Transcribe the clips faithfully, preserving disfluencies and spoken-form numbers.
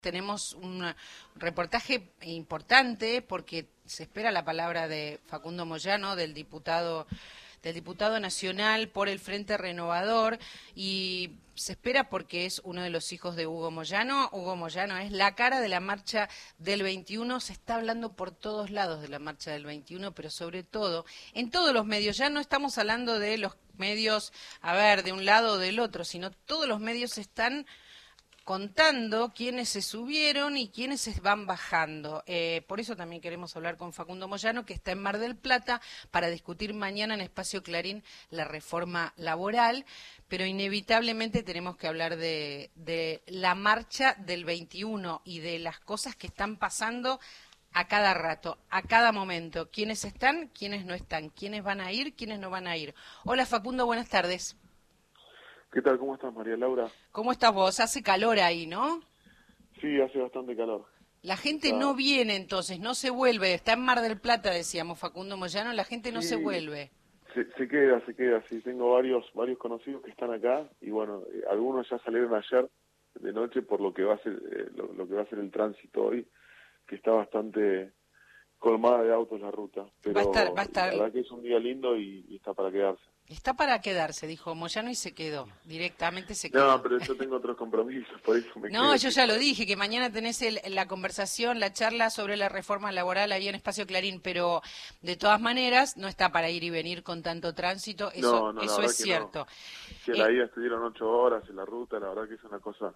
Tenemos un reportaje importante porque se espera la palabra de Facundo Moyano, del diputado del diputado nacional por el Frente Renovador, y se espera porque es uno de los hijos de Hugo Moyano. Hugo Moyano es la cara de la marcha del veintiuno, se está hablando por todos lados de la marcha del veintiuno, pero sobre todo en todos los medios. Ya no estamos hablando de los medios, a ver, de un lado o del otro, sino todos los medios están contando quiénes se subieron y quiénes se van bajando. Eh, por eso también queremos hablar con Facundo Moyano, que está en Mar del Plata, para discutir mañana en Espacio Clarín la reforma laboral, pero inevitablemente tenemos que hablar de, de la marcha del veintiuno y de las cosas que están pasando a cada rato, a cada momento. ¿Quiénes están? ¿Quiénes no están? ¿Quiénes van a ir? ¿Quiénes no van a ir? Hola Facundo, buenas tardes. ¿Qué tal? ¿Cómo estás, María Laura? ¿Cómo estás vos? Hace calor ahí, ¿no? Sí, hace bastante calor. La gente Está... no viene entonces, no se vuelve. Está en Mar del Plata, decíamos Facundo Moyano, la gente no Sí, se vuelve. Se, se queda, se queda, sí. Tengo varios varios conocidos que están acá y bueno, eh, algunos ya salieron ayer de noche por lo que va a ser eh, lo, lo que va a ser el tránsito hoy, que está bastante colmada de autos la ruta. Pero Va a estar, va a estar. la verdad que es un día lindo y, y está para quedarse. Está para quedarse, dijo Moyano y se quedó, directamente se No, quedó. pero yo tengo otros compromisos, por eso me No, quedo. yo ya lo dije, que mañana tenés el, la conversación, la charla sobre la reforma laboral ahí en Espacio Clarín, pero de todas maneras no está para ir y venir con tanto tránsito, eso, No, no, la eso verdad es que cierto. no. Si a Eh, la ida estuvieron ocho horas en la ruta, la verdad que es una cosa...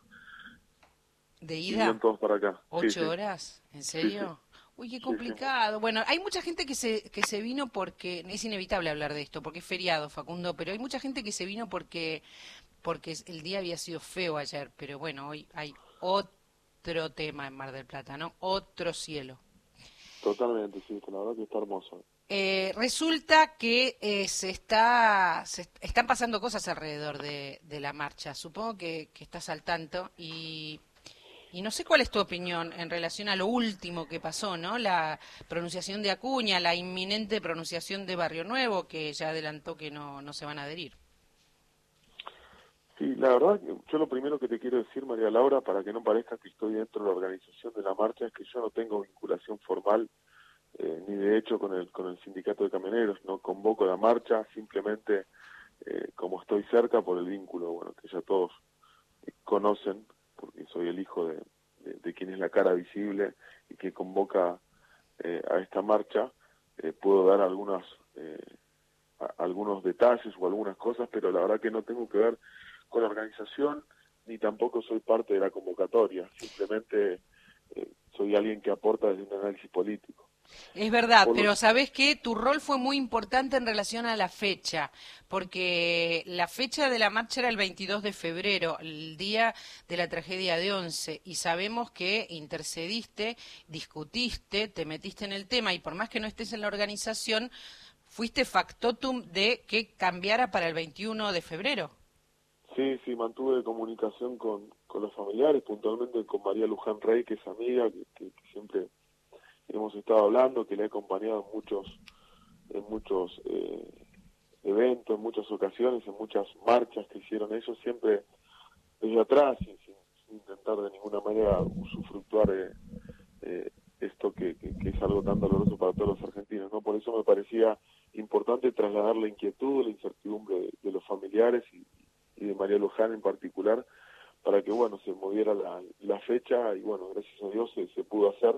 ¿De Vinieron ida? todos para acá. Sí, ¿Ocho sí, horas? ¿En sí, sí. serio? Uy, qué Sí, sí. complicado. Bueno, hay mucha gente que se que se vino porque es inevitable hablar de esto, porque es feriado, Facundo, pero hay mucha gente que se vino porque porque el día había sido feo ayer, pero bueno, hoy hay otro tema en Mar del Plata, ¿no? Otro cielo. Totalmente, sí, la verdad que está hermoso. Eh, resulta que eh, se está se est- están pasando cosas alrededor de, de la marcha. Supongo que, que estás al tanto y Y no sé cuál es tu opinión en relación a lo último que pasó, ¿no? La pronunciación de Acuña, la inminente pronunciación de Barrio Nuevo, que ya adelantó que no, no se van a adherir. Sí, la verdad, yo lo primero que te quiero decir, María Laura, para que no parezca que estoy dentro de la organización de la marcha, es que yo no tengo vinculación formal eh, ni de hecho con el con el sindicato de camioneros, no convoco la marcha, simplemente eh, como estoy cerca por el vínculo, bueno, que ya todos conocen, porque soy el hijo de, de, de quien es la cara visible y que convoca eh, a esta marcha, eh, puedo dar algunas eh, a, algunos detalles o algunas cosas, pero la verdad que no tengo que ver con la organización ni tampoco soy parte de la convocatoria, simplemente eh, soy alguien que aporta desde un análisis político. Es verdad, Por lo... pero sabes que tu rol fue muy importante en relación a la fecha, porque la fecha de la marcha era el veintidós de febrero, el día de la tragedia de Once, y sabemos que intercediste, discutiste, te metiste en el tema, y por más que no estés en la organización, fuiste factotum de que cambiara para el veintiuno de febrero. Sí, sí, mantuve comunicación con, con los familiares, puntualmente con María Luján Rey, que es amiga, que, que, que siempre hemos estado hablando, que le he acompañado en muchos, en muchos eh, eventos, en muchas ocasiones, en muchas marchas que hicieron ellos, siempre desde atrás, y sin, sin intentar de ninguna manera usufructuar eh, eh, esto que, que, que es algo tan doloroso para todos los argentinos, ¿no? Por eso me parecía importante trasladar la inquietud, la incertidumbre de, de los familiares y, y de María Luján en particular, para que, bueno, se moviera la, la fecha y, bueno, gracias a Dios se, se pudo hacer.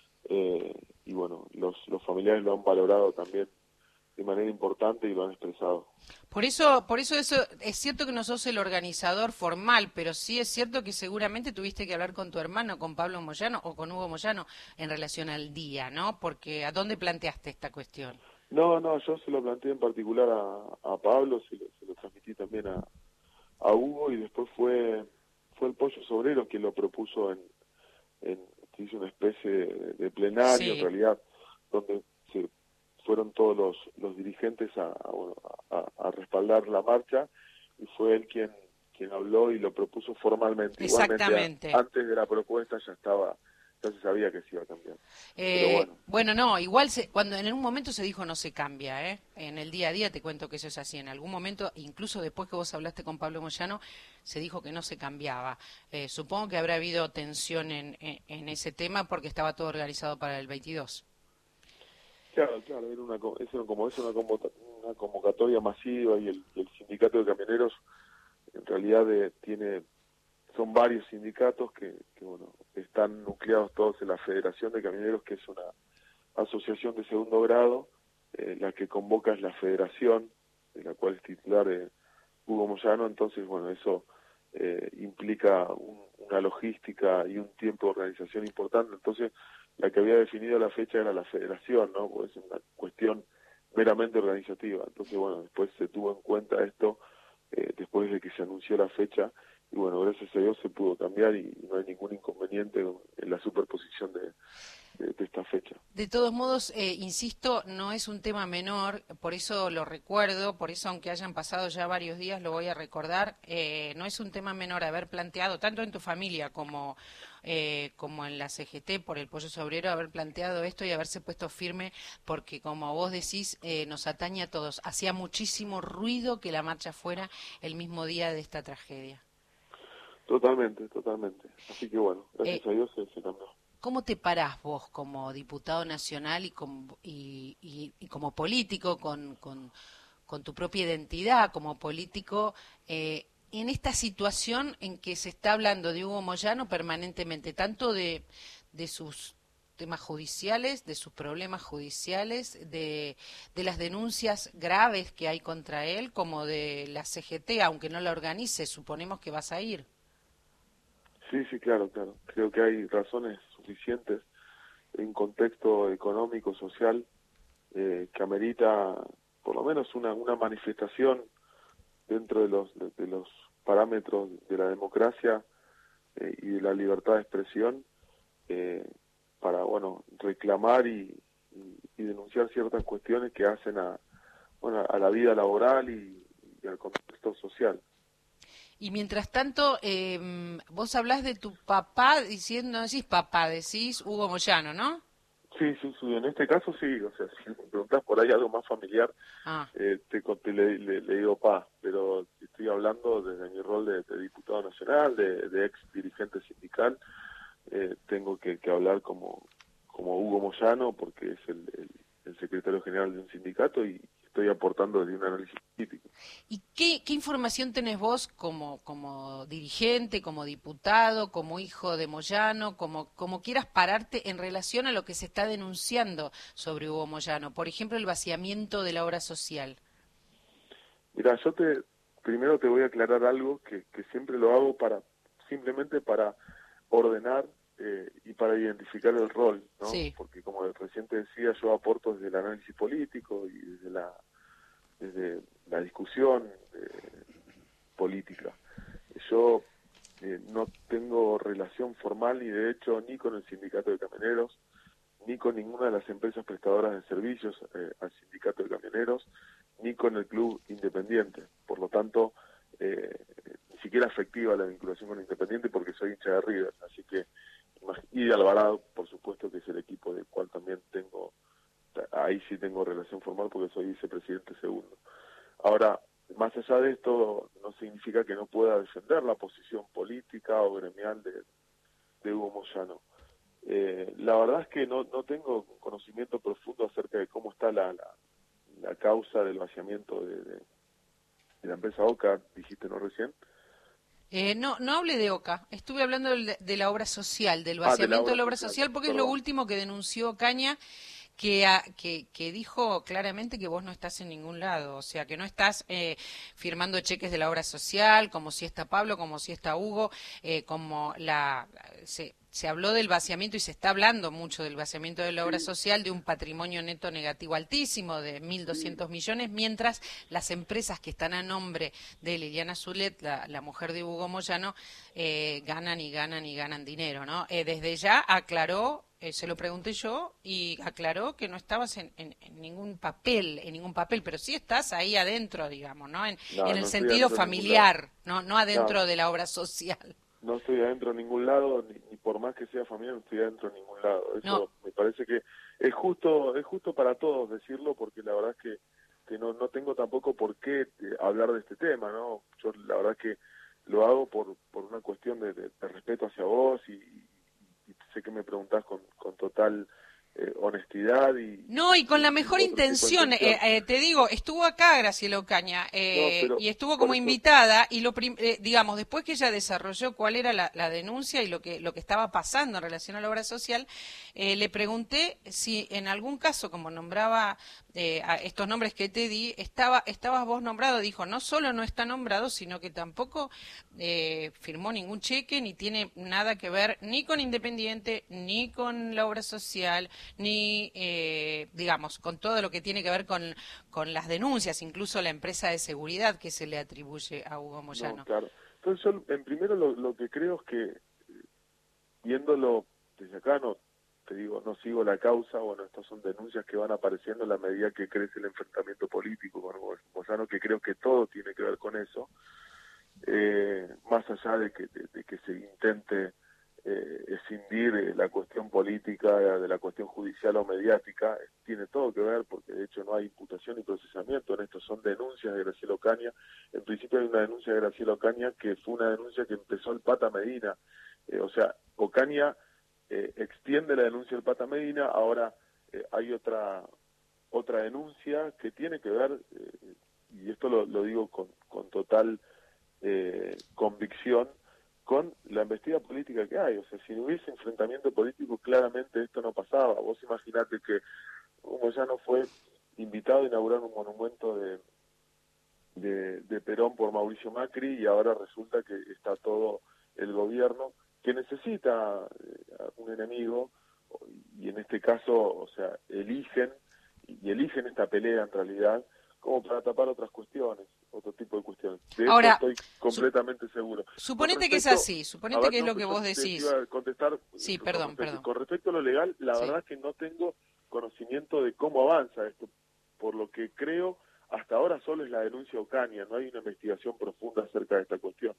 Eh, y bueno, los, los familiares lo han valorado también de manera importante y lo han expresado. Por eso, por eso eso es cierto que no sos el organizador formal, pero sí es cierto que seguramente tuviste que hablar con tu hermano, con Pablo Moyano o con Hugo Moyano en relación al día, ¿no? Porque ¿a dónde planteaste esta cuestión? No, no, yo se lo planteé en particular a, a Pablo, se lo, se lo transmití también a, a Hugo y después fue fue el Pollo Sobrero quien lo propuso en, en se hizo una especie de, de plenario en Sí. realidad donde se fueron todos los, los dirigentes a, a, bueno, a, a respaldar la marcha y fue él quien quien habló y lo propuso formalmente. Igualmente a, Exactamente. antes de la propuesta ya estaba ya se sabía que se iba a cambiar. Eh, Pero bueno. bueno, no, igual se, cuando en un momento se dijo no se cambia, ¿eh? En el día a día te cuento que eso es así. En algún momento, incluso después que vos hablaste con Pablo Moyano, se dijo que no se cambiaba. Eh, supongo que habrá habido tensión en, en, en ese tema porque estaba todo organizado para el veintidós. Claro, claro, era una, co- es una- como es una, convota- una convocatoria masiva y el, y el sindicato de camioneros en realidad eh, tiene, son varios sindicatos que, que bueno, están nucleados todos en la Federación de Camioneros, que es una asociación de segundo grado, eh, la que convoca es la Federación, de la cual es titular eh, Hugo Moyano. Entonces bueno, eso eh, implica un- una logística y un tiempo de organización importante. Entonces la que había definido la fecha era la Federación, ¿no? Pues es una cuestión meramente organizativa. Entonces bueno, después se tuvo en cuenta esto eh, después de que se anunció la fecha, y bueno, gracias a Dios se pudo cambiar y no hay ningún inconveniente en la superposición de, de, de esta fecha. De todos modos, eh, insisto, no es un tema menor, por eso lo recuerdo, por eso aunque hayan pasado ya varios días lo voy a recordar, eh, no es un tema menor haber planteado, tanto en tu familia como, eh, como en la C G T, por el Pollo Obrero, haber planteado esto y haberse puesto firme, porque como vos decís, eh, nos atañe a todos. Hacía muchísimo ruido que la marcha fuera el mismo día de esta tragedia. Totalmente, totalmente. Así que bueno, Eh, gracias a Dios se, se cambió. ¿Cómo te parás vos como diputado nacional y, como, y, y, y como político, con, con, con tu propia identidad como político, eh, en esta situación en que se está hablando de Hugo Moyano permanentemente, tanto de, de sus temas judiciales, de sus problemas judiciales, de, de las denuncias graves que hay contra él, como de la C G T, aunque no la organice, suponemos que vas a ir? Sí, sí, claro, claro. Creo que hay razones suficientes en contexto económico, social, eh, que amerita por lo menos una, una manifestación dentro de los, de, de los parámetros de la democracia eh, y de la libertad de expresión, eh, para, bueno, reclamar y, y, y denunciar ciertas cuestiones que hacen a, bueno, a la vida laboral y, y al contexto social. Y mientras tanto, eh, vos hablás de tu papá diciendo, no decís papá, decís Hugo Moyano, ¿no? Sí, sí, sí, en este caso sí, o sea, si me preguntás por ahí algo más familiar, Ah, eh, te, conté- le, le, le digo pa, pero estoy hablando desde mi rol de, de diputado nacional, de, de ex dirigente sindical, eh, tengo que, que hablar como, como Hugo Moyano, porque es el, el, el secretario general de un sindicato y estoy aportando desde un análisis político. ¿y qué, qué información tenés vos como, como dirigente, como diputado, como hijo de Moyano, como, como quieras pararte en relación a lo que se está denunciando sobre Hugo Moyano? Por ejemplo, el vaciamiento de la obra social. Mira, yo te primero te voy a aclarar algo que, que siempre lo hago para simplemente para ordenar eh, y para identificar el rol, ¿no? Sí. Porque como recién te decía, yo aporto desde el análisis político y desde la desde la discusión eh, política. Yo eh, no tengo relación formal ni de hecho ni con el sindicato de camioneros, ni con ninguna de las empresas prestadoras de servicios eh, al sindicato de camioneros, ni con el club Independiente. Por lo tanto, eh, ni siquiera afectiva la vinculación con Independiente porque soy hincha de River. Así que, y de Alvarado, por supuesto, que es el equipo del cual también tengo, ahí sí tengo relación formal porque soy vicepresidente segundo. Ahora, más allá de esto, no significa que no pueda defender la posición política o gremial de, de Hugo Moyano. Eh, la verdad es que no, no tengo conocimiento profundo acerca de cómo está la, la, la causa del vaciamiento de, de, de la empresa Oca, dijiste, ¿no, recién? Eh, no, no hable de Oca. Estuve hablando de, de la obra social, del Ah, de la vaciamiento de obra la obra social, social, porque es lo perdón. último que denunció Caña, que, a- que, que dijo claramente que vos no estás en ningún lado, o sea, que no estás eh, firmando cheques de la obra social, como si está Pablo, como si está Hugo, eh, como la se, se habló del vaciamiento y se está hablando mucho del vaciamiento de la obra Sí, social, de un patrimonio neto negativo altísimo de mil sí, doscientos millones, mientras las empresas que están a nombre de Liliana Zulet, la, la mujer de Hugo Moyano, eh, ganan y ganan y ganan dinero, ¿no? Eh, desde ya aclaró, eh, se lo pregunté yo y aclaró que no estabas en, en, en ningún papel, en ningún papel, pero sí estás ahí adentro, digamos, ¿no? En, no, en el no estoy sentido adentro de ningún lado. familiar, no, no adentro No, de la obra social. no estoy adentro de ningún lado, ni, ni por más que sea familiar, no estoy adentro de ningún lado. Eso no. me parece que es justo es justo para todos decirlo, porque la verdad es que, que no, no tengo tampoco por qué eh, hablar de este tema, ¿no? Yo la verdad es que lo hago por, por una cuestión de, de, de respeto hacia vos y, y, y sé que me preguntás con, con total eh, honestidad y, No, y con y, la y mejor otro tipo de intención, eh, intención. eh, te digo, estuvo acá Graciela Ocaña No, eh, pero y estuvo por como eso, invitada y lo prim- eh, digamos, después que ella desarrolló cuál era la, la denuncia y lo que lo que estaba pasando en relación a la obra social, eh, le pregunté si en algún caso, como nombraba eh, a estos nombres que te di, estaba estabas vos nombrado. Dijo, no solo no está nombrado, sino que tampoco eh, firmó ningún cheque ni tiene nada que ver ni con Independiente, ni con la obra social, ni eh, digamos, con todo lo que tiene que ver con, con las denuncias, incluso la empresa de seguridad que se le atribuye a Hugo no, Moyano. claro. Entonces yo, en primero, lo, lo que creo es que, viéndolo desde acá, no te digo, no sigo la causa, bueno, estas son denuncias que van apareciendo a la medida que crece el enfrentamiento político con Hugo Moyano, que creo que todo tiene que ver con eso, eh, más allá de que, de, de que se intente eh, escindir eh, la cuestión política de la cuestión judicial o mediática, eh, tiene todo que ver, porque de hecho no hay imputación ni procesamiento en esto, son denuncias de Graciela Ocaña. En principio hay una denuncia de Graciela Ocaña que fue una denuncia que empezó el Pata Medina, eh, o sea, Ocaña eh, extiende la denuncia del Pata Medina, ahora eh, hay otra otra denuncia que tiene que ver, eh, y esto lo, lo digo con, con total eh, convicción, con la embestida política que hay. O sea, si no hubiese enfrentamiento político, claramente esto no pasaba. Vos imaginate que Hugo Moyano fue invitado a inaugurar un monumento de, de, de Perón por Mauricio Macri, y ahora resulta que está todo el gobierno que necesita eh, un enemigo, y en este caso, o sea, eligen, y eligen esta pelea en realidad, como para tapar otras cuestiones, otro tipo de cuestiones. De eso Ahora, estoy su- completamente seguro. Con suponete que es respecto, así, a suponete ver, que es no, lo que yo vos te, te decís. iba a contestar Sí, con perdón, respecto, perdón. con respecto a lo legal, la Sí. verdad es que no tengo conocimiento de cómo avanza esto. Por lo que creo, hasta ahora solo es la denuncia Ocaña, no hay una investigación profunda acerca de esta cuestión.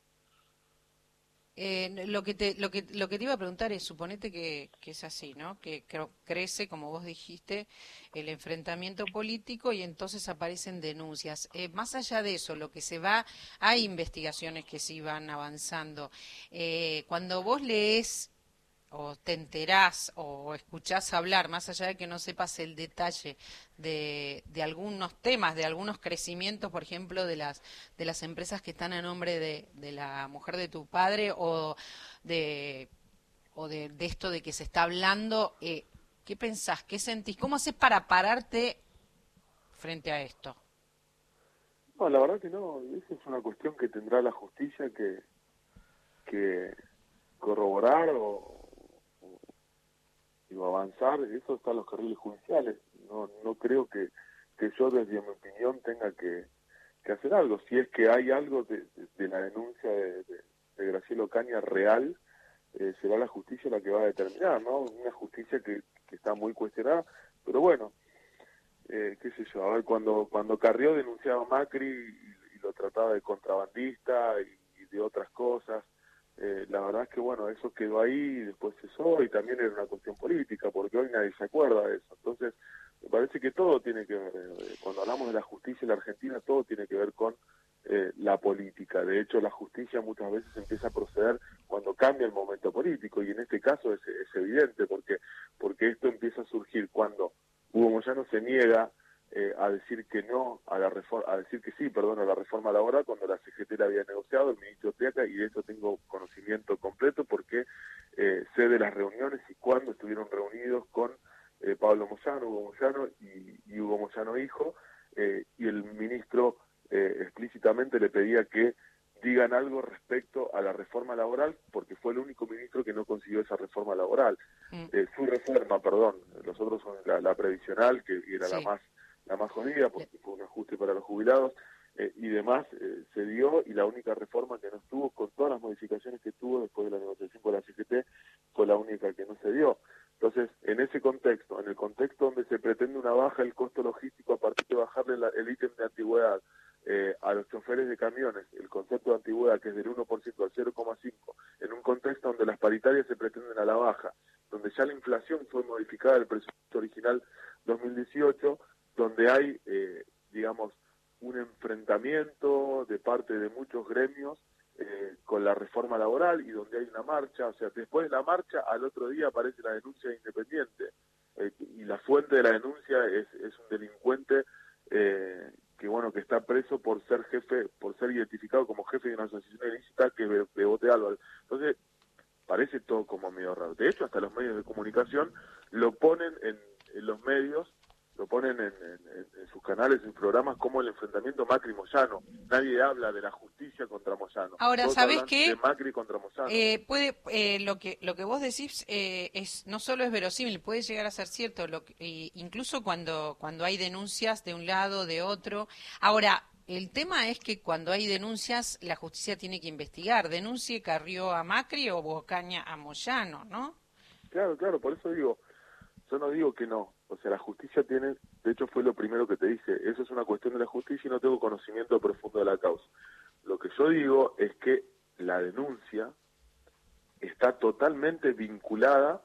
Eh, lo que te lo que lo que te iba a preguntar es, suponete que, que es así, ¿no? Que cre- crece, como vos dijiste, el enfrentamiento político y entonces aparecen denuncias. Eh, más allá de eso, lo que se va, hay investigaciones que sí van avanzando. Eh, cuando vos lees o te enterás o escuchás hablar, más allá de que no sepas el detalle de, de algunos temas, de algunos crecimientos, por ejemplo, de las de las empresas que están a nombre de, de la mujer de tu padre o de o de, de esto de que se está hablando, eh, ¿qué pensás? ¿Qué sentís? ¿Cómo haces para pararte frente a esto? No, la verdad que no, esa es una cuestión que tendrá la justicia que, que corroborar o, o digo, avanzar. Eso está en los carriles judiciales. No, no creo que, que yo, desde mi opinión, tenga que, que hacer algo. Si es que hay algo de, de, de la denuncia de, de, de Graciela Ocaña real, eh, será la justicia la que va a determinar, ¿no? Una justicia que, que está muy cuestionada, pero bueno, eh, qué sé yo, a ver, cuando cuando Carrió denunciaba a Macri y, y lo trataba de contrabandista y, y de otras cosas, eh, la verdad es que bueno, eso quedó ahí y después cesó, y también era una cuestión política, porque hoy nadie se acuerda de eso. Entonces, me parece que todo tiene que ver, eh, cuando hablamos de la justicia en la Argentina, todo tiene que ver con eh, la política. De hecho, la justicia muchas veces empieza a proceder cuando cambia el momento político, y en este caso es, es evidente, porque porque esto empieza a surgir cuando Hugo Moyano se niega eh, a decir que no a la reforma, a decir que sí, perdón, a la reforma laboral, cuando la C G T la había negociado, el ministro Triaca, y de esto tengo conocimiento completo porque eh, sé de las reuniones y cuándo estuvieron reunidos con eh, Pablo Moyano, Hugo Moyano y, y Hugo Moyano hijo, eh, y el ministro eh, explícitamente le pedía que digan algo respecto a la reforma laboral, porque fue el único ministro que no consiguió esa reforma laboral. Mm, Eh, su reforma, perdón, los otros son la, la previsional, que era la sí. más la más jodida, porque fue un ajuste para los jubilados, eh, y demás, eh, se dio, y la única reforma que no estuvo, con todas las modificaciones que tuvo después de la negociación con la C G T, fue la única que no se dio. Entonces, en ese contexto, en el contexto donde se pretende una baja del costo logístico a partir de bajarle la, el ítem de antigüedad, eh, a los choferes de camiones el concepto de antigüedad, que es del uno por ciento al cero coma cinco, en un contexto donde las paritarias se pretenden a la baja, donde ya la inflación fue modificada del presupuesto original dos mil dieciocho, donde hay, eh, digamos, un enfrentamiento de parte de muchos gremios eh, con la reforma laboral y donde hay una marcha, o sea, después de la marcha al otro día aparece la denuncia de Independiente eh, y la fuente de la denuncia es, es un delincuente eh, que bueno que está preso por ser jefe, por ser identificado como jefe de una asociación ilícita que es Bebote Álvarez. Entonces parece todo como medio raro. De hecho, hasta los medios de comunicación lo ponen en, en los medios, lo ponen en, en, en sus canales, en programas, como el enfrentamiento Macri-Moyano. Nadie habla de la justicia contra Moyano. Ahora, Todos ¿sabés hablan qué? de Macri contra Moyano. Eh, puede, eh, lo que lo que vos decís eh, es no solo es verosímil, puede llegar a ser cierto, lo que, eh, incluso cuando cuando hay denuncias de un lado, de otro. Ahora, el tema es que cuando hay denuncias, la justicia tiene que investigar. Denuncie Carrió a Macri o Bocaña a Moyano, ¿no? Claro, claro, por eso digo, yo no digo que no. O sea, la justicia tiene, de hecho fue lo primero que te dije, eso es una cuestión de la justicia y no tengo conocimiento profundo de la causa. Lo que yo digo es que la denuncia está totalmente vinculada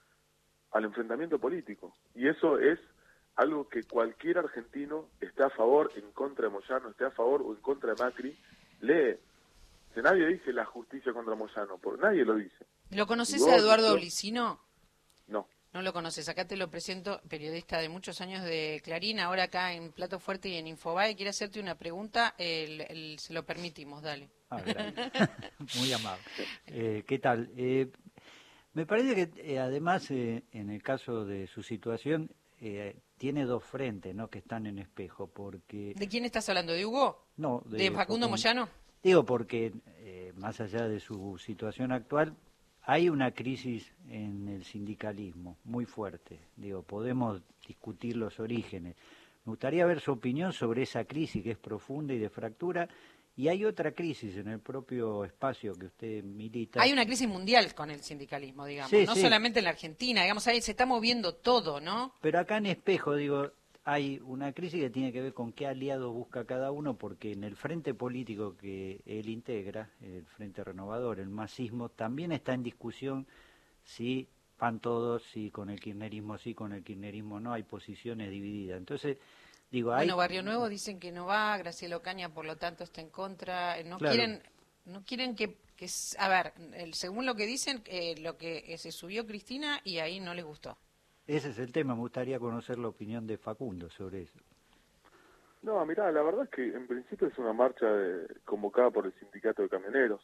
al enfrentamiento político. Y eso es algo que cualquier argentino esté a favor, en contra de Moyano, esté a favor o en contra de Macri, lee. Que nadie dice la justicia contra Moyano, porque nadie lo dice. ¿Lo conoces vos, a Eduardo yo, Olicino? No. No lo conoces. Acá te lo presento, periodista de muchos años de Clarín, ahora acá en Plato Fuerte y en Infobae. Quiere hacerte una pregunta, el, el, se lo permitimos, dale. Ah, gracias. Muy amable. Eh, ¿Qué tal? Eh, me parece que eh, además, eh, en el caso de su situación, eh, tiene dos frentes, ¿no?, que están en espejo, porque... ¿De quién estás hablando? ¿De Hugo? No, de, ¿De Facundo Facundo Moyano? Digo porque, eh, más allá de su situación actual, hay una crisis en el sindicalismo muy fuerte. Digo, podemos discutir los orígenes. Me gustaría ver su opinión sobre esa crisis que es profunda y de fractura. Y hay otra crisis en el propio espacio que usted milita. Hay una crisis mundial con el sindicalismo, digamos, sí, no sí. solamente en la Argentina, digamos, ahí se está moviendo todo, ¿no? Pero acá en espejo, digo, hay una crisis que tiene que ver con qué aliados busca cada uno, porque en el frente político que él integra, el Frente Renovador, el masismo, también está en discusión si van todos, si con el kirchnerismo sí, con el kirchnerismo no, hay posiciones divididas. Entonces, digo, hay... Bueno, Barrio Nuevo dicen que no va, Graciela Ocaña por lo tanto está en contra, no Claro. quieren no quieren que, que, a ver, el, según lo que dicen, eh, lo que eh, se subió Cristina y ahí no les gustó. Ese es el tema, me gustaría conocer la opinión de Facundo sobre eso. No, mirá, la verdad es que en principio es una marcha de, convocada por el sindicato de camioneros.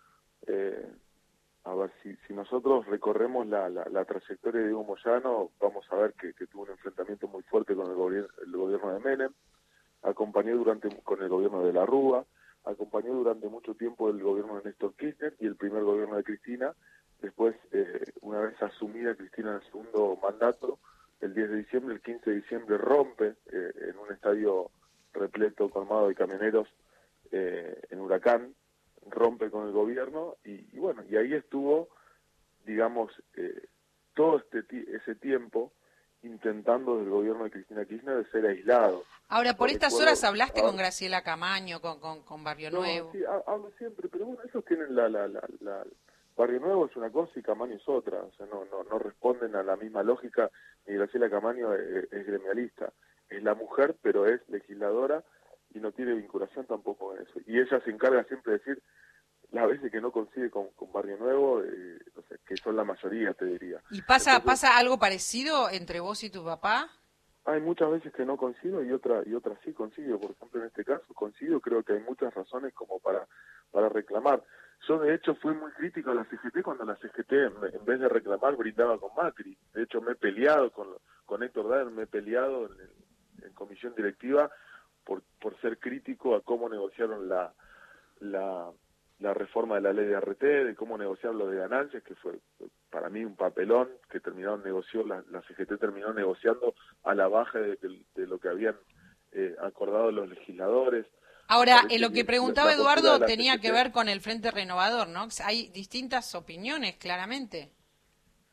Eh, a ver, si, si nosotros recorremos la, la, la trayectoria de Hugo Moyano, vamos a ver que, que tuvo un enfrentamiento muy fuerte con el, gobierno el gobierno de Menem, acompañó durante con el gobierno de la Rúa, acompañó durante mucho tiempo el gobierno de Néstor Kirchner y el primer gobierno de Cristina. Después, eh, una vez asumida Cristina en el segundo mandato, el diez de diciembre, el quince de diciembre rompe eh, en un estadio repleto, colmado de camioneros eh, en Huracán, rompe con el gobierno y, y bueno, y ahí estuvo, digamos, eh, todo este ese tiempo intentando del gobierno de Cristina Kirchner de ser aislado. Ahora, por Yo estas recuerdo, horas hablaste ahora, con Graciela Camaño, con, con, con Barrio no, Nuevo. Sí, hablo siempre, pero bueno, esos tienen la, la, la, la... Barrio Nuevo es una cosa y Camaño es otra, o sea, no, no, no responden a la misma lógica, ni Graciela Camaño es, es gremialista, es la mujer, pero es legisladora y no tiene vinculación tampoco con eso. Y ella se encarga siempre de decir las veces que no coincide con, con Barrio Nuevo, eh, o sea, que son la mayoría, te diría. ¿Y pasa Entonces, pasa algo parecido entre vos y tu papá? hay muchas veces que no coincido y otra y otras sí coincido. Por ejemplo, en este caso coincido, creo que hay muchas razones como para para reclamar. Yo, de hecho, fui muy crítico a la C G T cuando la C G T, en vez de reclamar, brindaba con Macri. De hecho, me he peleado con, con Héctor Daer, me he peleado en, en comisión directiva por, por ser crítico a cómo negociaron la, la, la reforma de la ley de R T, de cómo negociaron lo de ganancias, que fue para mí un papelón que terminaron negoció, la, la C G T terminó negociando a la baja de, de, de lo que habían eh, acordado los legisladores. Ahora, eh, lo que preguntaba la, la Eduardo la tenía C G T, que ver con el Frente Renovador, ¿no? Hay distintas opiniones, claramente.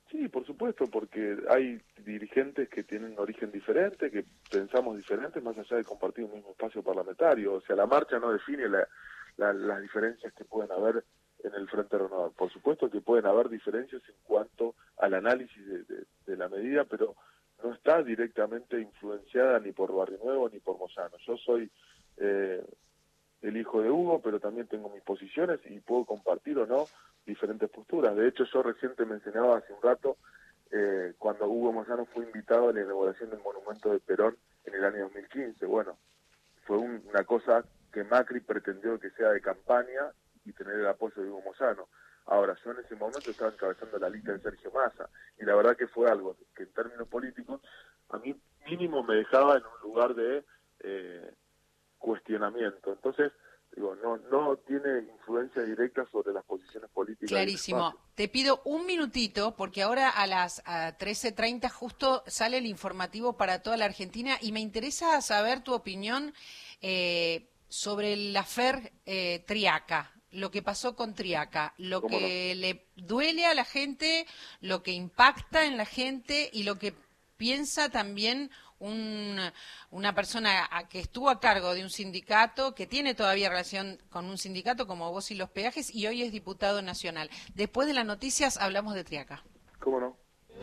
Sí, por supuesto, porque hay dirigentes que tienen un origen diferente, que pensamos diferentes, más allá de compartir un mismo espacio parlamentario. O sea, la marcha no define la, la, las diferencias que pueden haber en el Frente Renovador. Por supuesto que pueden haber diferencias en cuanto al análisis de, de, de la medida, pero no está directamente influenciada ni por Barrio Nuevo ni por Moyano. Yo soy eh, el hijo de Hugo, pero también tengo mis posiciones y puedo compartir o no diferentes posturas. De hecho, yo reciente mencionaba hace un rato, eh, cuando Hugo Moyano fue invitado a la inauguración del monumento de Perón en el año dos mil quince. Bueno, fue un, una cosa que Macri pretendió que sea de campaña y tener el apoyo de Hugo Moyano. Ahora, yo en ese momento estaba encabezando la lista de Sergio Massa, y la verdad que fue algo que en términos políticos a mí mínimo me dejaba en un lugar de eh, cuestionamiento. Entonces, digo, no no tiene influencia directa sobre las posiciones políticas. Clarísimo. Te pido un minutito, porque ahora a las trece treinta justo sale el informativo para toda la Argentina, y me interesa saber tu opinión eh, sobre el afer eh, Triaca, lo que pasó con Triaca, lo que no? le duele a la gente, lo que impacta en la gente y lo que piensa también un, una persona que estuvo a cargo de un sindicato, que tiene todavía relación con un sindicato como Vos y los Peajes, y hoy es diputado nacional. Después de las noticias hablamos de Triaca. ¿Cómo no?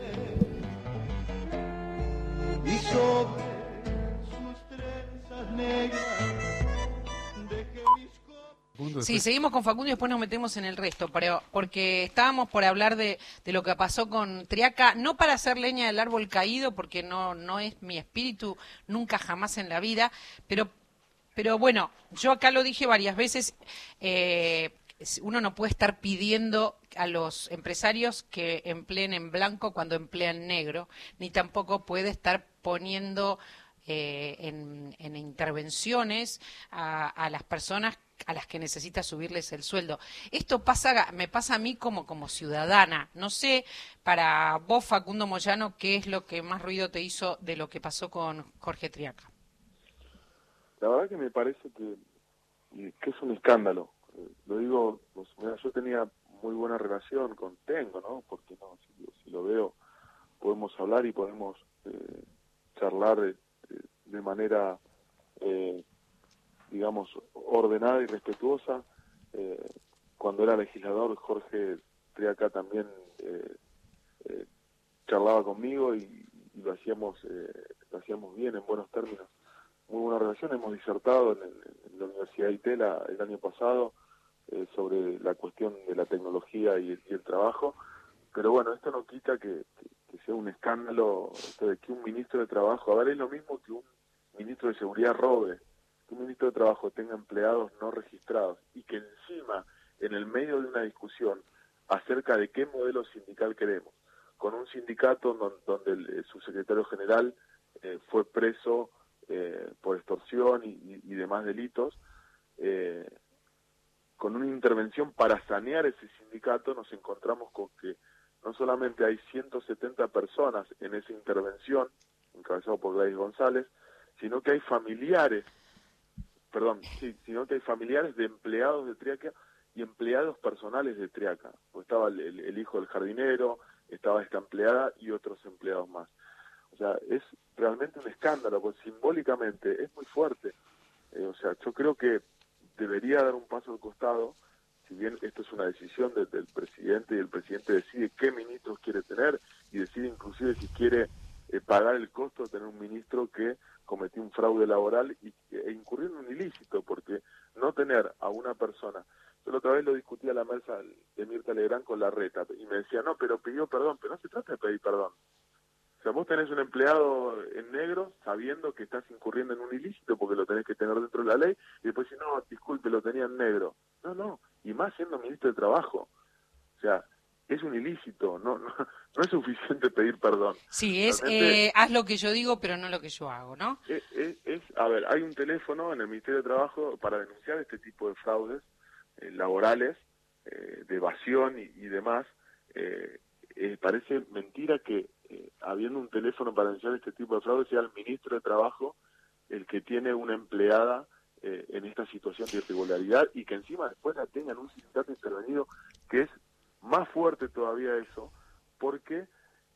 Y sobre sus trenzas negras dejé mis copas. Sí, seguimos con Facundo y después nos metemos en el resto, pero porque estábamos por hablar de, de lo que pasó con Triaca, no para hacer leña del árbol caído, porque no no es mi espíritu nunca jamás en la vida, pero pero bueno, yo acá lo dije varias veces, eh, uno no puede estar pidiendo a los empresarios que empleen en blanco cuando emplean negro, ni tampoco puede estar poniendo eh, en, en intervenciones a, a las personas a las que necesita subirles el sueldo. Esto pasa, me pasa a mí como, como ciudadana. No sé, para vos, Facundo Moyano, ¿qué es lo que más ruido te hizo de lo que pasó con Jorge Triaca? La verdad que me parece que, que es un escándalo. Eh, lo digo, pues, mira, yo tenía muy buena relación con Tengo, ¿no? Porque no, si, si lo veo, podemos hablar y podemos eh, charlar de, de, de manera... Eh, digamos, ordenada y respetuosa. Eh, cuando era legislador, Jorge Triaca también eh, eh, charlaba conmigo y, y lo hacíamos eh, lo hacíamos bien, en buenos términos. Muy buena relación. Hemos disertado en, el, en la Universidad de Itela el año pasado eh, sobre la cuestión de la tecnología y el, y el trabajo, pero bueno, esto no quita que, que, que sea un escándalo, esto de que un ministro de Trabajo, a ver, es lo mismo que un ministro de Seguridad robe, que un ministro de Trabajo tenga empleados no registrados y que encima, en el medio de una discusión acerca de qué modelo sindical queremos, con un sindicato donde, donde el subsecretario general eh, fue preso eh, por extorsión y, y, y demás delitos, eh, con una intervención para sanear ese sindicato, nos encontramos con que no solamente hay ciento setenta personas en esa intervención, encabezado por Gladys González, sino que hay familiares perdón, sí, sino que hay familiares de empleados de Triaca y empleados personales de Triaca. Pues estaba el, el, el hijo del jardinero, estaba esta empleada y otros empleados más. O sea, es realmente un escándalo, pues simbólicamente es muy fuerte. Eh, o sea, yo creo que debería dar un paso al costado, si bien esto es una decisión de, del presidente y el presidente decide qué ministros quiere tener y decide inclusive si quiere eh, pagar el costo de tener un ministro que cometió un fraude laboral y, e incurrió en un ilícito, porque no tener a una persona, yo la otra vez lo discutí a la mesa de Mirta Legrand con Larreta, y me decía, no, pero pidió perdón, pero no se trata de pedir perdón. O sea, vos tenés un empleado en negro sabiendo que estás incurriendo en un ilícito porque lo tenés que tener dentro de la ley, y después si no, disculpe, lo tenía en negro. No, no, y más siendo ministro de Trabajo. O sea, es un ilícito, no no, no es suficiente pedir perdón. Sí, es eh, haz lo que yo digo, pero no lo que yo hago, ¿no? Es, es, es, a ver, hay un teléfono en el Ministerio de Trabajo para denunciar este tipo de fraudes eh, laborales, eh, de evasión y, y demás. Eh, eh, parece mentira que eh, habiendo un teléfono para denunciar este tipo de fraudes sea el Ministro de Trabajo el que tiene una empleada eh, en esta situación de irregularidad y que encima después la tengan un sindicato intervenido, que es más fuerte todavía eso, porque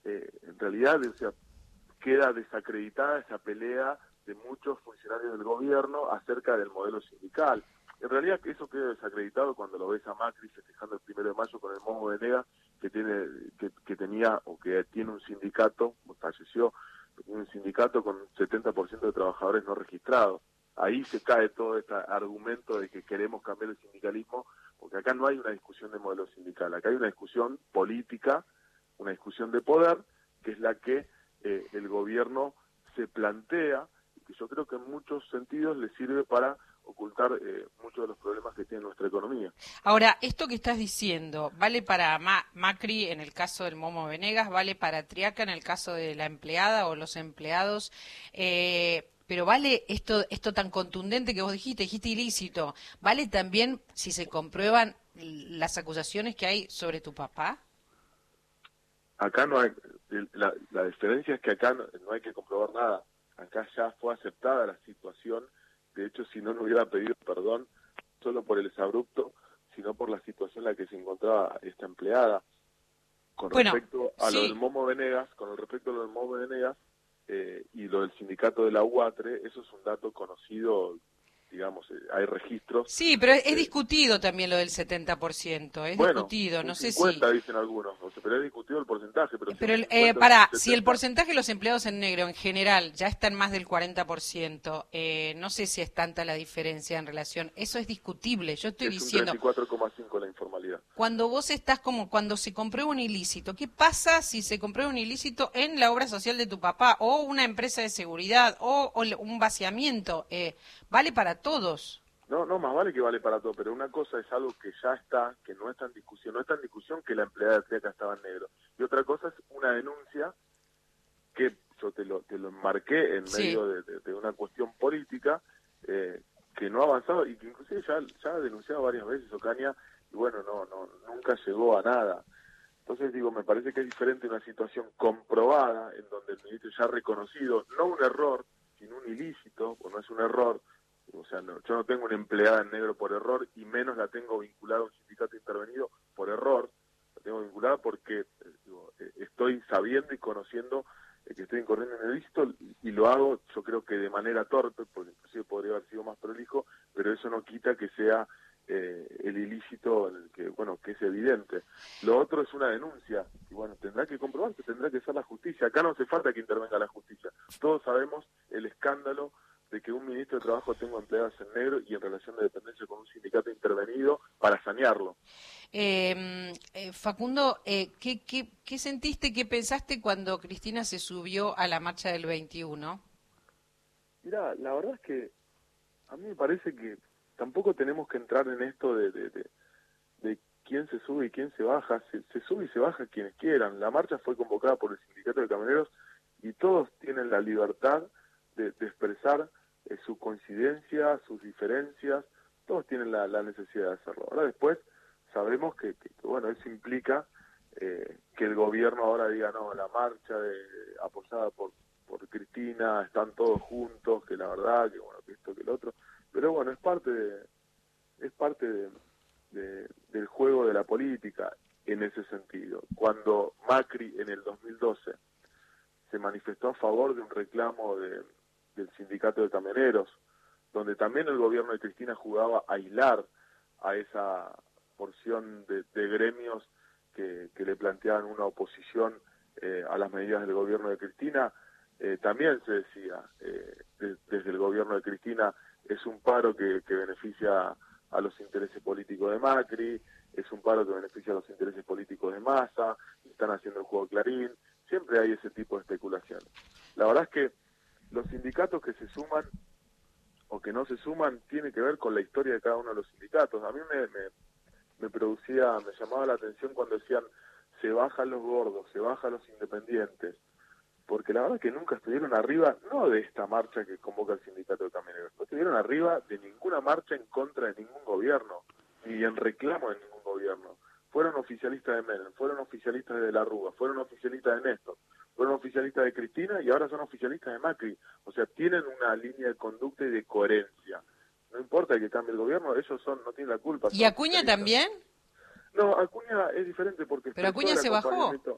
eh, en realidad, o sea, queda desacreditada esa pelea de muchos funcionarios del gobierno acerca del modelo sindical. En realidad eso queda desacreditado cuando lo ves a Macri festejando el primero de mayo con el Momo Venegas, que tiene, que, que tenía o que tiene un sindicato, falleció, tiene un sindicato con setenta por ciento de trabajadores no registrados. Ahí se cae todo este argumento de que queremos cambiar el sindicalismo, porque acá no hay una discusión de modelo sindical, acá hay una discusión política, una discusión de poder, que es la que eh, el gobierno se plantea, y que yo creo que en muchos sentidos le sirve para ocultar eh, muchos de los problemas que tiene nuestra economía. Ahora, esto que estás diciendo, ¿vale para Ma- Macri en el caso del Momo Venegas, vale para Triaca en el caso de la empleada o los empleados? Eh, pero vale esto, esto tan contundente que vos dijiste, dijiste ilícito, ¿vale también si se comprueban las acusaciones que hay sobre tu papá? Acá no hay, la, la diferencia es que acá no, no hay que comprobar nada, acá ya fue aceptada la situación. De hecho, si no, no hubiera pedido perdón solo por el exabrupto, sino por la situación en la que se encontraba esta empleada. Con Bueno, respecto a sí. lo del Momo Venegas, con el respecto a lo del Momo Venegas eh, y lo del sindicato de la U A T R E, eso es un dato conocido, digamos, eh, hay registros. Sí, pero es eh, discutido también lo del setenta por ciento, es bueno, discutido, no un sé si... cincuenta dicen algunos, o sea, pero es discutido el porcentaje. Pero, Pero, si el, eh, cincuenta, para, setenta, si el porcentaje de los empleados en negro en general ya está en más del cuarenta por ciento, eh, no sé si es tanta la diferencia en relación, eso es discutible, yo estoy es diciendo... un treinta y cuatro coma cinco la informalidad. Cuando vos estás como, cuando se comprueba un ilícito, ¿qué pasa si se comprueba un ilícito en la obra social de tu papá, o una empresa de seguridad, o, o un vaciamiento? Eh, ¿vale para todos? No, no, más vale que vale para todo, pero una cosa es algo que ya está, que no está en discusión, no está en discusión que la empleada de Triaca estaba en negro. Y otra cosa es una denuncia que yo te lo, te lo enmarqué en Sí. medio de, de, de una cuestión política eh, que no ha avanzado y que inclusive ya, ya ha denunciado varias veces Ocaña y bueno, no, no, nunca llegó a nada. Entonces digo, me parece que es diferente una situación comprobada en donde el ministro ya ha reconocido, no un error, sino un ilícito, o no es un error. O sea, no, yo no tengo una empleada en negro por error y menos la tengo vinculada a un sindicato intervenido por error. La tengo vinculada porque eh, digo, eh, estoy sabiendo y conociendo eh, que estoy incurriendo en el ilícito y, y lo hago, yo creo que de manera torpe, porque inclusive podría haber sido más prolijo, pero eso no quita que sea eh, el ilícito en el que, bueno, que es evidente. Lo otro es una denuncia y bueno, tendrá que comprobarse, tendrá que ser la justicia. Acá no hace falta que intervenga la justicia. Todos sabemos el escándalo de que un ministro de Trabajo tenga empleadas en negro y en relación de dependencia con un sindicato intervenido para sanearlo. Eh, eh, Facundo, eh, ¿qué, qué, ¿qué sentiste, qué pensaste cuando Cristina se subió a la marcha del veintiuno? Mira, la verdad es que a mí me parece que tampoco tenemos que entrar en esto de, de, de, de quién se sube y quién se baja. Se, se sube y se baja quienes quieran. La marcha fue convocada por el sindicato de camioneros y todos tienen la libertad de, de expresar eh, su coincidencia, sus diferencias, todos tienen la, la necesidad de hacerlo. Ahora después sabemos que, que, que bueno, eso implica eh, que el gobierno ahora diga, no, la marcha de, apoyada por, por Cristina, están todos juntos, que la verdad, que bueno, que esto, que el otro, pero bueno, es parte de, es parte de, de, del juego de la política en ese sentido. Cuando Macri en el dos mil doce se manifestó a favor de un reclamo de del sindicato de camioneros, donde también el gobierno de Cristina jugaba a aislar a esa porción de, de gremios que, que le planteaban una oposición eh, a las medidas del gobierno de Cristina, eh, también se decía, eh, de, desde el gobierno de Cristina, es un paro que, que beneficia a los intereses políticos de Macri, es un paro que beneficia a los intereses políticos de Massa, están haciendo el juego Clarín, siempre hay ese tipo de especulaciones. La verdad es que los sindicatos que se suman o que no se suman tiene que ver con la historia de cada uno de los sindicatos. A mí me, me, me producía, me llamaba la atención cuando decían se bajan los gordos, se bajan los independientes, porque la verdad es que nunca estuvieron arriba, no de esta marcha que convoca el sindicato de camioneros, no estuvieron arriba de ninguna marcha en contra de ningún gobierno, ni en reclamo de ningún gobierno. Fueron oficialistas de Menem, fueron oficialistas de la Rúa, fueron oficialistas de Néstor, fueron oficialistas de Cristina y ahora son oficialistas de Macri. O sea, tienen una línea de conducta y de coherencia. No importa que cambie el gobierno, ellos son no tienen la culpa. ¿Y Acuña también? No, Acuña es diferente porque... Pero Acuña se bajó.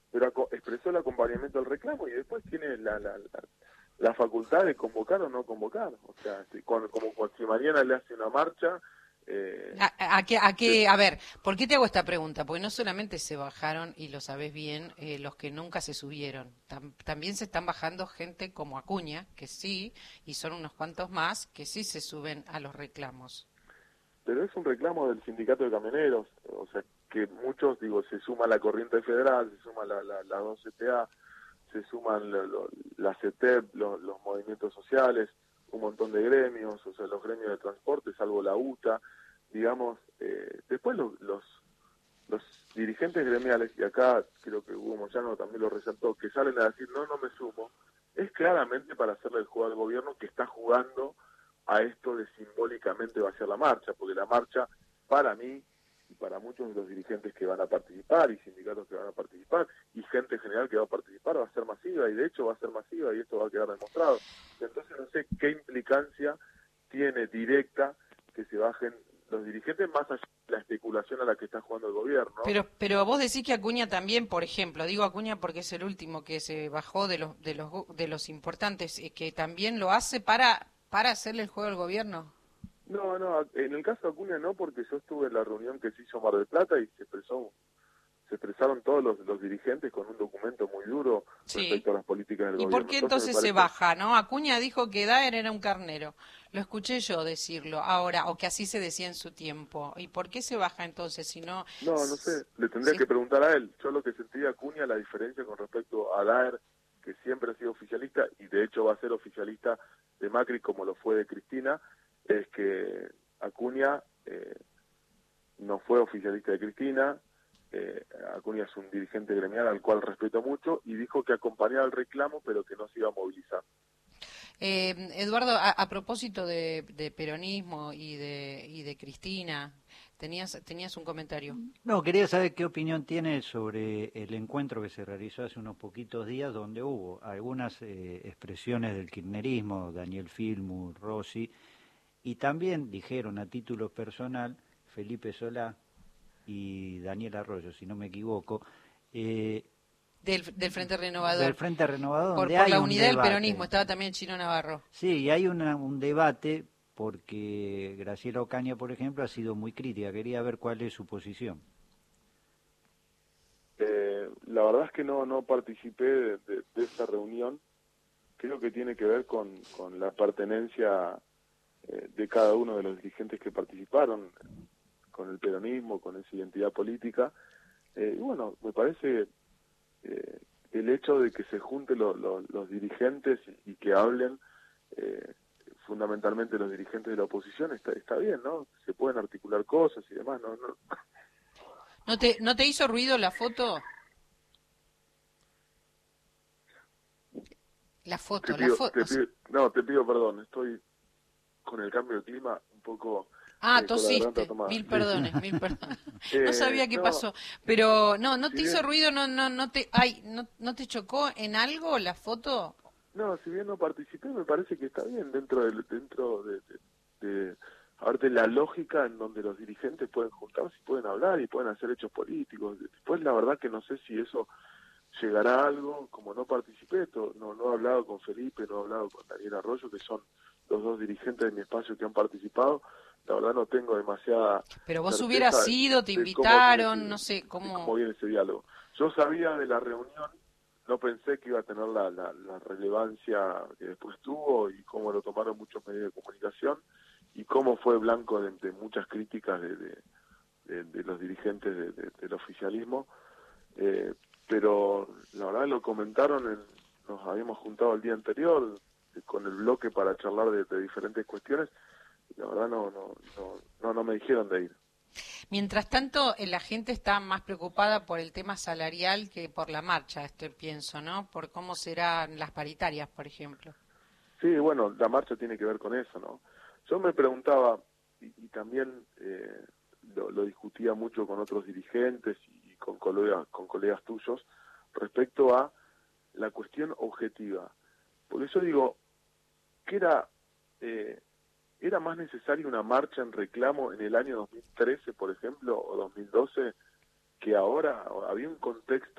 pero expresó el acompañamiento al reclamo y después tiene la, la, la, la facultad de convocar o no convocar. O sea, si, con, como si mañana le hace una marcha... Eh, ¿A, a, qué, a, qué, a ver, ¿por qué te hago esta pregunta? Porque no solamente se bajaron, y lo sabés bien, eh, los que nunca se subieron. Tam, también se están bajando gente como Acuña, que sí, y son unos cuantos más, que sí se suben a los reclamos. Pero es un reclamo del sindicato de camioneros, o sea, que muchos, digo, se suma la corriente federal, se suma la, la, la dos C T A, se suman lo, lo, la C E T E P, lo, los movimientos sociales, un montón de gremios, o sea, los gremios de transporte, salvo la U T A, digamos, eh, después los, los los dirigentes gremiales, y acá creo que Hugo Moyano también lo resaltó, que salen a decir, no, no me sumo, es claramente para hacerle el juego al gobierno que está jugando a esto de simbólicamente va a ser la marcha, porque la marcha, para mí, y para muchos de los dirigentes que van a participar, y sindicatos que van a participar, y gente general que va a participar, va a ser masiva, y de hecho va a ser masiva, y esto va a quedar demostrado. Entonces no sé qué implicancia tiene directa que se bajen los dirigentes más allá de la especulación a la que está jugando el gobierno. Pero pero vos decís que Acuña también, por ejemplo, digo Acuña porque es el último que se bajó de los de los de los importantes, eh, que también lo hace para para hacerle el juego al gobierno. No, no, en el caso de Acuña no, porque yo estuve en la reunión que se hizo en Mar del Plata y se expresó se expresaron todos los, los dirigentes con un documento muy duro sí. respecto a las políticas del ¿Y gobierno. por qué entonces, entonces se baja, no? Acuña dijo que Daer era un carnero. Lo escuché yo decirlo ahora, o que así se decía en su tiempo. ¿Y por qué se baja entonces si no...? No, no sé, le tendría sí. que preguntar a él. Yo lo que sentí de Acuña, la diferencia con respecto a Daer, que siempre ha sido oficialista, y de hecho va a ser oficialista de Macri como lo fue de Cristina, es que Acuña eh, no fue oficialista de Cristina. Eh, Acuña es un dirigente gremial al cual respeto mucho y dijo que acompañaba el reclamo pero que no se iba a movilizar. Eh, Eduardo, a, a propósito de, de peronismo y de, y de Cristina, tenías, tenías un comentario. No, quería saber qué opinión tiene sobre el encuentro que se realizó hace unos poquitos días donde hubo algunas eh, expresiones del kirchnerismo, Daniel Filmu, Rossi, y también dijeron a título personal Felipe Solá y Daniel Arroyo, si no me equivoco, eh, del, del Frente Renovador. Del Frente Renovador, por, donde por hay la un unidad debate. del peronismo, estaba también Chino Navarro. Sí, y hay una, un debate porque Graciela Ocaña, por ejemplo, ha sido muy crítica. Quería ver cuál es su posición. Eh, la verdad es que no, no participé de, de, de esa reunión. Creo que tiene que ver con, con la pertenencia eh, de cada uno de los dirigentes que participaron con el peronismo, con esa identidad política. Eh, y bueno, me parece eh, el hecho de que se junten lo, lo, los dirigentes y, y que hablen, eh, fundamentalmente los dirigentes de la oposición, está, está bien, ¿no? Se pueden articular cosas y demás, ¿no? ¿No, ¿No te, ¿no te hizo ruido la foto? La foto, te pido, la foto. Te pido, no, te pido perdón, estoy con el cambio de clima un poco... Ah, eh, tosiste, mil perdones, mil perdones. No sabía qué no, pasó, pero no, ¿no te si hizo bien, ruido? ¿No no no te ay, no, no te chocó en algo la foto? No, si bien no participé, me parece que está bien dentro de, dentro de, de, de aparte la lógica en donde los dirigentes pueden juntarse y pueden hablar y pueden hacer hechos políticos. Después la verdad que no sé si eso llegará a algo, como no participé, esto, no, no he hablado con Felipe, no he hablado con Daniel Arroyo, que son los dos dirigentes de mi espacio que han participado. La verdad no tengo demasiada... Pero vos hubieras de, ido, te de invitaron, ese, no sé, cómo... cómo viene ese diálogo. Yo sabía de la reunión, no pensé que iba a tener la, la, la relevancia que después tuvo y cómo lo tomaron muchos medios de comunicación y cómo fue blanco de, de muchas críticas de, de, de, de los dirigentes de, de, del oficialismo. Eh, pero la verdad lo comentaron, en, nos habíamos juntado el día anterior con el bloque para charlar de, de diferentes cuestiones. La verdad no no no no no me dijeron de ir. Mientras tanto, la gente está más preocupada por el tema salarial que por la marcha, esto pienso, ¿no? Por cómo serán las paritarias, por ejemplo. Sí, bueno, la marcha tiene que ver con eso, ¿no? Yo me preguntaba, y, y también eh, lo, lo discutía mucho con otros dirigentes y con colegas, con colegas tuyos, respecto a la cuestión objetiva. Por eso digo, que era... Eh, ¿Era más necesaria una marcha en reclamo en el año dos mil trece, por ejemplo, o dos mil doce, que ahora? Había un contexto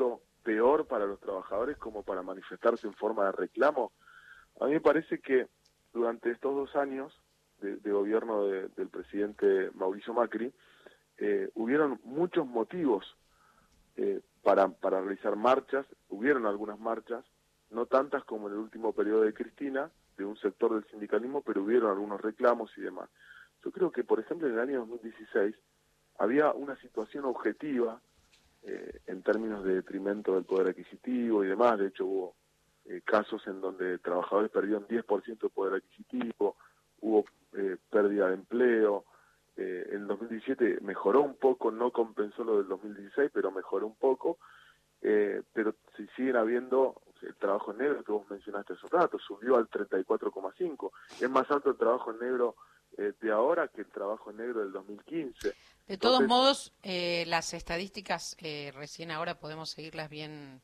peor para los trabajadores como para manifestarse en forma de reclamo. A mí me parece que durante estos dos años de, de gobierno de, del presidente Mauricio Macri, eh, hubieron muchos motivos eh, para, para realizar marchas, hubieron algunas marchas, no tantas como en el último periodo de Cristina, de un sector del sindicalismo, pero hubieron algunos reclamos y demás. Yo creo que, por ejemplo, en el año dos mil dieciséis había una situación objetiva eh, en términos de detrimento del poder adquisitivo y demás. De hecho, hubo eh, casos en donde trabajadores perdieron diez por ciento de poder adquisitivo, hubo eh, pérdida de empleo. Eh, en el dos mil diecisiete mejoró un poco, no compensó lo del dos mil dieciséis, pero mejoró un poco. Eh, pero si siguen habiendo el trabajo en negro que vos mencionaste hace un rato, subió al treinta y cuatro coma cinco. Es más alto el trabajo en negro eh, de ahora que el trabajo en negro del dos mil quince. De todos Entonces, modos, eh, las estadísticas eh, recién ahora podemos seguirlas bien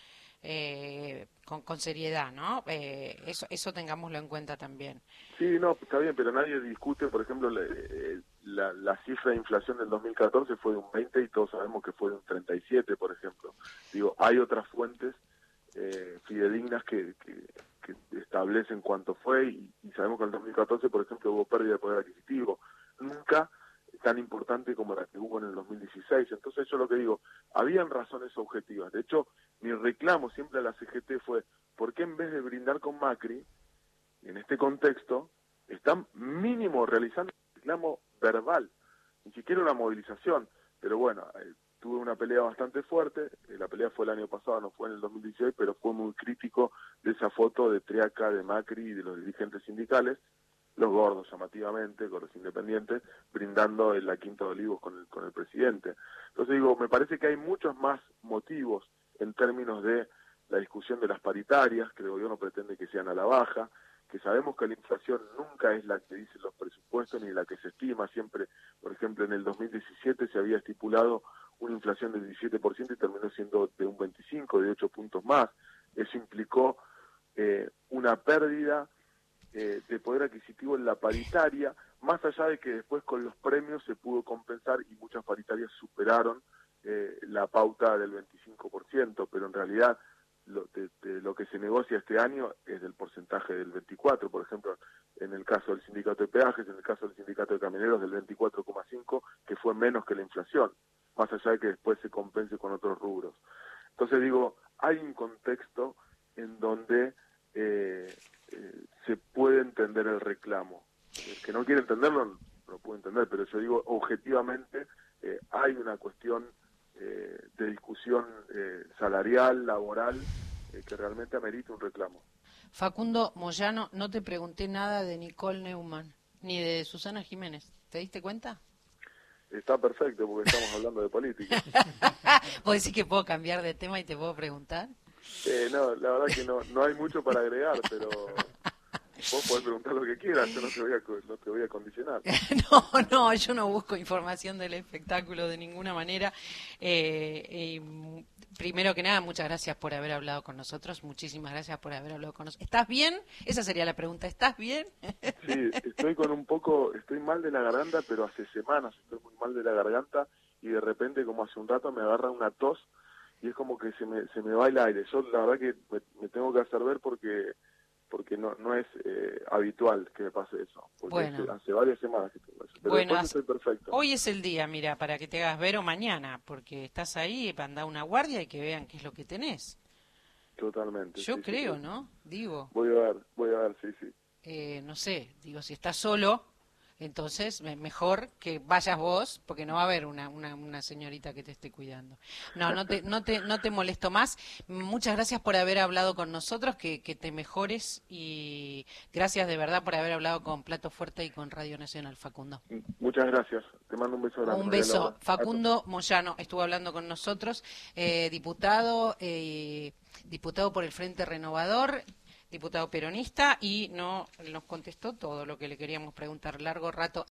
eh, con, con seriedad, ¿no? Eh, eso, eso tengámoslo en cuenta también. Sí, no, está bien, pero nadie discute, por ejemplo, la, la, la cifra de inflación del dos mil catorce fue de un veinte y todos sabemos que fue de un treinta y siete, por ejemplo. Digo, hay otras fuentes eh, fidedignas que, que, que establecen cuánto fue y, y sabemos que en el dos mil catorce, por ejemplo, hubo pérdida de poder adquisitivo. Nunca tan importante como la que hubo en el dos mil dieciséis. Entonces yo lo que digo, habían razones objetivas. De hecho, mi reclamo siempre a la C G T fue, ¿por qué en vez de brindar con Macri, en este contexto, están mínimo realizando un reclamo verbal? Ni siquiera una movilización. Pero bueno, eh, tuve una pelea bastante fuerte, eh, la pelea fue el año pasado, no fue en el dos mil dieciséis, pero fue muy crítico de esa foto de Triaca, de Macri y de los dirigentes sindicales, los gordos llamativamente, con los independientes, brindando en la Quinta de Olivos con el, con el presidente. Entonces digo, me parece que hay muchos más motivos en términos de la discusión de las paritarias, que el gobierno pretende que sean a la baja, que sabemos que la inflación nunca es la que dicen los presupuestos ni la que se estima. Siempre, por ejemplo, en el dos mil diecisiete se había estipulado una inflación del diecisiete por ciento y terminó siendo de un veinticinco, de ocho puntos más. Eso implicó eh, una pérdida Eh, de poder adquisitivo en la paritaria, más allá de que después con los premios se pudo compensar y muchas paritarias superaron eh, la pauta del veinticinco por ciento, pero en realidad lo, de, de lo que se negocia este año es del porcentaje del veinticuatro por ciento, por ejemplo, en el caso del sindicato de peajes, en el caso del sindicato de camioneros del veinticuatro coma cinco por ciento, que fue menos que la inflación, más allá de que después se compense con otros rubros. Entonces digo, hay un contexto en donde eh, eh, se puede entender el reclamo. El que no quiere entenderlo no lo puede entender, pero yo digo, objetivamente eh, hay una cuestión eh, de discusión eh, salarial, laboral, eh, que realmente amerita un reclamo. Facundo Moyano, no te pregunté nada de Nicole Neumann, ni de Susana Jiménez. ¿Te diste cuenta? Está perfecto, porque estamos hablando de política. ¿Vos decís que puedo cambiar de tema y te puedo preguntar? Eh, no, la verdad que no, no hay mucho para agregar, pero vos podés preguntar lo que quieras, yo no te voy a, no te voy a condicionar. No, no, yo no busco información del espectáculo de ninguna manera. Eh, eh, primero que nada, muchas gracias por haber hablado con nosotros, muchísimas gracias por haber hablado con nosotros. ¿Estás bien? Esa sería la pregunta, ¿estás bien? Sí, estoy con un poco, estoy mal de la garganta, pero hace semanas estoy muy mal de la garganta y de repente, como hace un rato, me agarra una tos y es como que se me, se me va el aire. Yo la verdad que me, me tengo que hacer ver porque porque no no es eh, habitual que me pase eso. Porque bueno. hace, hace varias semanas que tengo eso. Pero bueno, después estoy perfecto. Hoy es el día, mira, para que te hagas ver o mañana, porque estás ahí, anda una guardia y que vean qué es lo que tenés. Totalmente. Yo sí, creo, sí, sí. ¿no? Digo. Voy a ver, voy a ver, sí, sí. Eh, no sé, digo, si estás solo, entonces me, mejor que vayas vos, porque no va a haber una, una, una señorita que te esté cuidando. No, no te, no te, no te molesto más. Muchas gracias por haber hablado con nosotros, que, que te mejores y gracias de verdad por haber hablado con Plato Fuerte y con Radio Nacional, Facundo. Muchas gracias. Te mando un beso grande. Un beso. Facundo Moyano estuvo hablando con nosotros, eh, diputado, eh, diputado por el Frente Renovador, diputado peronista, y no nos contestó todo lo que le queríamos preguntar largo rato.